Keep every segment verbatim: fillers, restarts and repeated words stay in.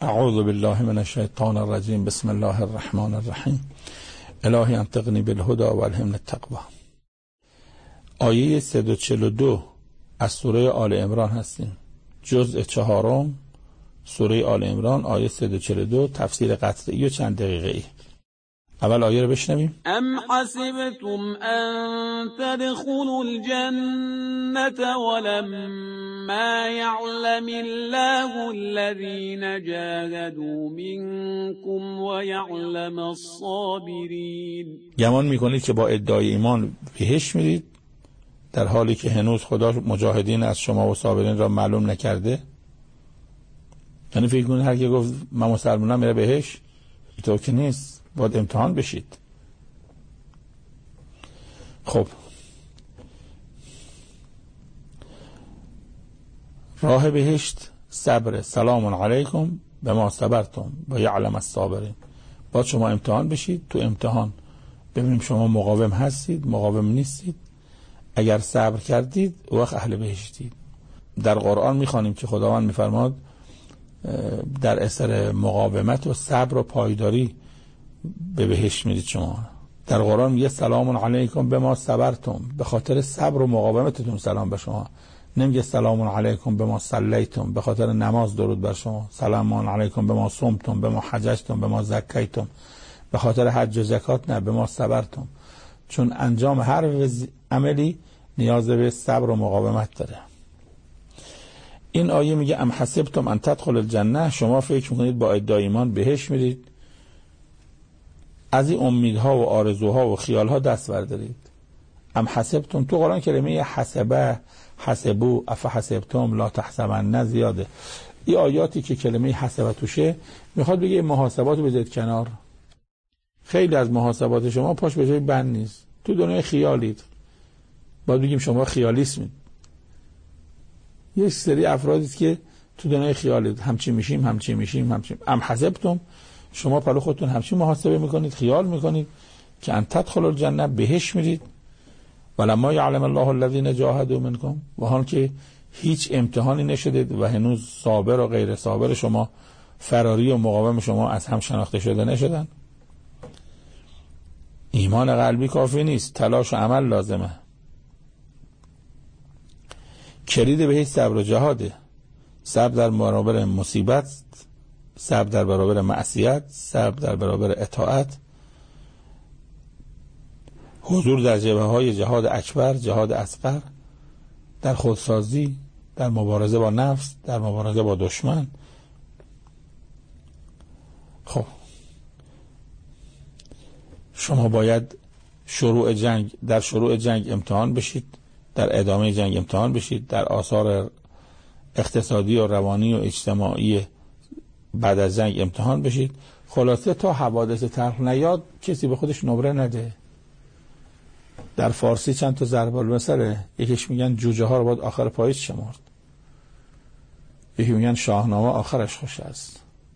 اعوذ بالله من الشیطان الرجیم. بسم الله الرحمن الرحیم. الهی انطقنی بالهدى و الهمنی التقوی. آیه صد و چهل و دو از سوره آل عمران هستیم. جزء چهارم سوره آل عمران، آیه صد و چهل و دو، تفسیر قطعی و چند دقیقه ای. اول آیه رو بشنویم. ام حسبتم ان تدخلوا الجنة ولما يعلم الله الذين جاهدوا منكم ويعلم الصابرين. گمان میکنید که با ادعای ایمان بهشت میرید در حالی که هنوز خدا مجاهدین از شما و صابرین را معلوم نکرده؟ یعنی فکر کنید هر کی گفت من مسلمانم میره بهشت؟ اینطور که نیست، باید امتحان بشید. خب راه بهشت صبر. سلام علیکم بما صبرتم و یعلم الصابرین. باید شما امتحان بشید. تو امتحان ببینیم شما مقاوم هستید، مقاوم نیستید. اگر صبر کردید وقت اهل بهشتید. در قرآن میخوانیم که خداوند میفرماد در اثر مقاومت و صبر و پایداری به بهشت میرید شما. در قرآن میگه سلام علیکم بما صبرتم، به خاطر صبر و مقاومتتون سلام به شما. نمیگه سلام علیکم بما صلیتم، به خاطر نماز درود بر شما. سلام علیکم بما صمتم، بما حججتم، بما زکیتم، به خاطر حج و زکات نه، بما صبرتم. چون انجام هر عملی نیاز به صبر و مقاومت داره. این آیه میگه ام حسبتم ان تدخلوا الجنه، شما فکر میکنید با ادعای ایمان بهشت میرید، از این امیدها و آرزوها و خیالها دست بردارید. ام حسبتم، تو قرآن کلمه حسبه، حسبو، اف حسبتم لا تحسبن زیاده. این آیاتی که کلمه حسبه توشه میخواد بگه محاسبات رو بذارید کنار. خیلی از محاسبات شما پاش به جای بند نیست، تو دنیای خیالید. باید بگیم شما خیالیسمید. یک سری افرادی که تو دنیای خیالید، همچی میشیم همچی میشیم همچی. ام حسبتم، شما پلو خودتون همچی محاسبه میکنید، خیال میکنید که ان تدخلوا الجنه، بهش میرید. ولما یعلم الله الذین جاهدوا منکم، و حال که هیچ امتحانی نشدید و هنوز صابر و غیر صابر شما، فراری و مقاوم شما از هم شناخته شده نشدن. ایمان قلبی کافی نیست، تلاش و عمل لازمه. کلید بهش صبر و جهاده. صبر در برابر مصیبت، صبر در برابر معصیت، صبر در برابر اطاعت، حضور در جبهه های جهاد اکبر، جهاد اصغر، در خودسازی، در مبارزه با نفس، در مبارزه با دشمن. خب شما باید شروع جنگ، در شروع جنگ امتحان بشید، در ادامه جنگ امتحان بشید، در آثار اقتصادی و روانی و اجتماعی بعد از جنگ امتحان بشید. خلاصه تا حوادث تلخ نیاد کسی به خودش نمره نده. در فارسی چند تا ضرب المثل، یکیش میگن جوجه ها رو باید آخر پاییز شمرد، یکی میگن شاهنامه آخرش خوش است.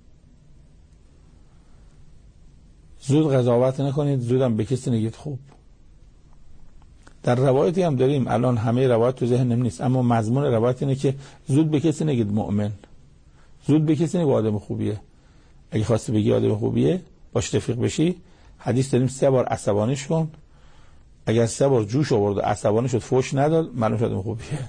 زود قضاوت نکنید، زودم به کسی نگید خوب. در روایتی هم داریم، الان همه روایت تو ذهنم نیست، اما مضمون روایت اینه که زود به کسی نگید مؤمن، زود به کسی نگید آدم خوبیه. اگه خواستی بگی آدم خوبیه، باش رفیق بشی، حدیث داریم سه بار عصبانیش کن، اگر سه بار جوش آورد و عصبانی شد، فوش نداد، معلوم شد آدم خوبیه.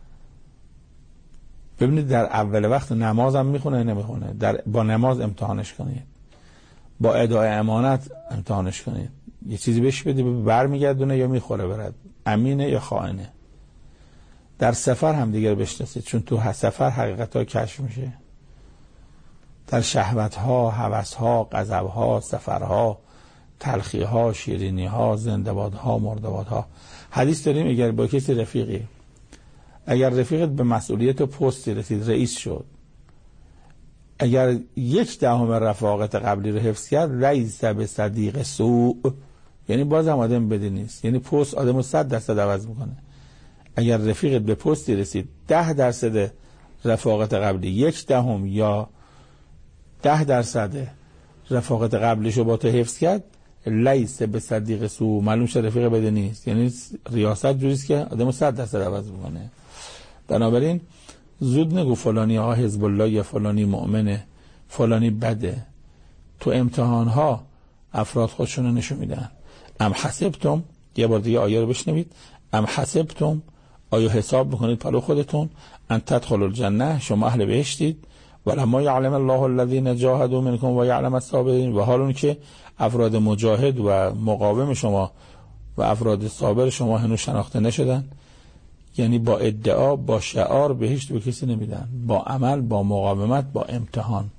ببینید در اول وقت نماز هم میخونه نمیخونه، در با نماز امتحانش کنید، با ادای امانت امتحانش کنید. یه چیزی بهش بدی برمیگردونه یا میخوره برد، امینه یا خائنه. در سفر هم دیگر بشناسید، چون تو سفر حقیقت ها کشف میشه. در شهوت ها، هوس ها، غضب ها، سفر ها، تلخی ها، شیرینی ها، زنده‌باد ها، مرده‌باد ها. حدیث داریم اگر با کسی رفیقی، اگر رفیقت به مسئولیت و پستی رسید، رئیس شد، اگر یک دهم رفاقت قبلی رو حفظ کرد، لیس به صدیق سوء، یعنی باز هم آدم بدی نیست، یعنی پست آدمو صد درصد عوض میکنه. اگر رفیقت به پستی رسید، ده درصد رفاقت قبلی، یک دهم یا ده درصد رفاقت قبلیشو با تو حفظ کرد، لیس به صدیق سوء، معلوم شد رفیق بدی نیست. یعنی ریاست جوریست که آدمو صد درصد عوض میکنه. بنابراین زود نگو فلانی ها حزب الله یا فلانی مؤمنه، فلانی بده. تو امتحان ها افراد خودشون رو نشون میدن. ام حسبتم، یه بار دیگه آیه رو بشنوید، ام حسبتم، آیا حساب میکنید پلو خودتون، ان تدخلوا الجنه، شما اهل بهشتید، ولما یعلم الله الذین جاهدوا منکم و یعلم الصابرین، و حال اون که افراد مجاهد و مقاوم شما و افراد صابر شما هنوز شناخته نشدن. یعنی با ادعا، با شعار بهشت به کسی نمیدن، با عمل، با مقاومت، با امتحان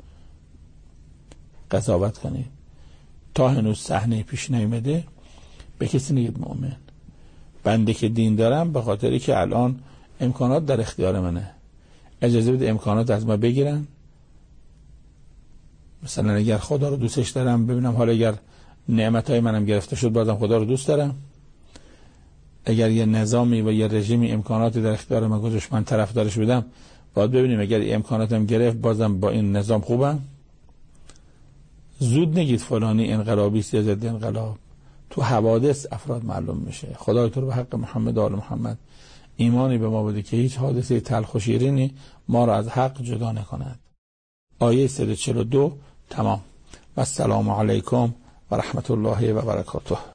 قضاوت کنید. تا هنوز صحنه پیش نیامده به کسی نگید مؤمن. بنده که دین دارم به خاطری که الان امکانات در اختیار منه، اجازه بده امکانات از ما بگیرن. مثلا اگر خدا رو دوستش دارم، ببینم حالا اگر نعمتهای منم گرفته شد بازم خدا رو دوست دارم. اگر یه نظامی و یه رژیمی امکاناتی در اختیار من گذاشت من طرفدارش بودم، باید ببینیم اگر امکاناتم گرفت بازم با این نظام خوبم. زود نگید فلانی انقلابی است یا ضد انقلاب. تو حوادث افراد معلوم میشه. خدای تو رو به حق محمد و آل محمد ایمانی به ما بده که هیچ حادثه تلخ و شیرینی ما را از حق جدا نکند. آیه صد و چهل و دو تمام. و السلام علیکم و رحمت الله و برکاته.